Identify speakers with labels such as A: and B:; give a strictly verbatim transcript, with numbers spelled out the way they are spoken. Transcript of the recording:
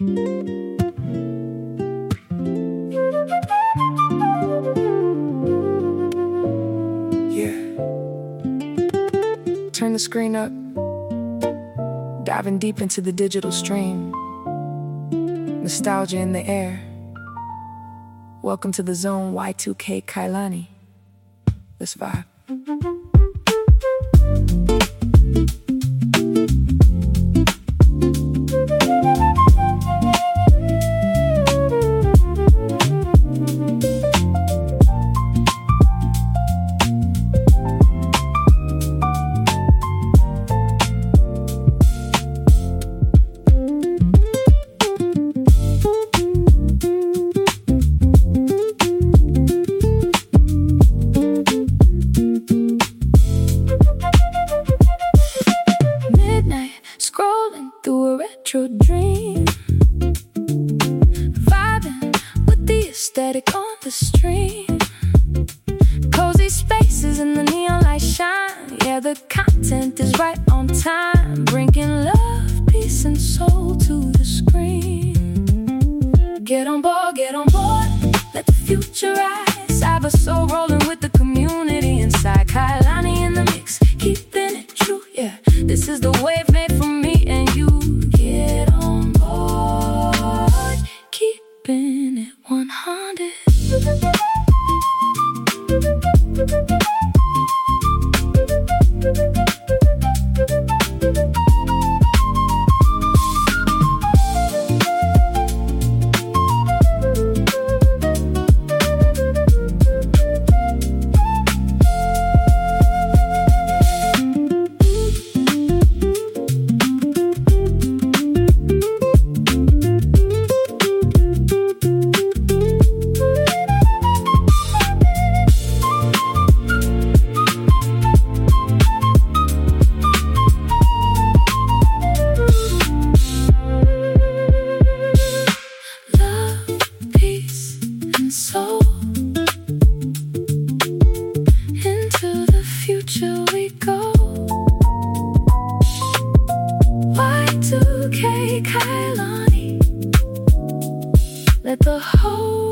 A: Yeah. Turn the screen up, diving deep into the digital stream. Nostalgia in the air. Welcome to the zone, Y two K Kailani. Let's vibe. Through a retro dream, vibing with the aesthetic on the stream. Cozy spaces and the neon light shine. Yeah, the content is right on time, bringing love, peace, and soul to the screen. Get on board, get on board, let the future rise. Have a soul rolling with the community inside. Kailani in the mix, keeping it true. Yeah, this is the wave made for me and you. Get on board, keeping it one hundred. Soul into the future we go. Y two K Kailani, let the whole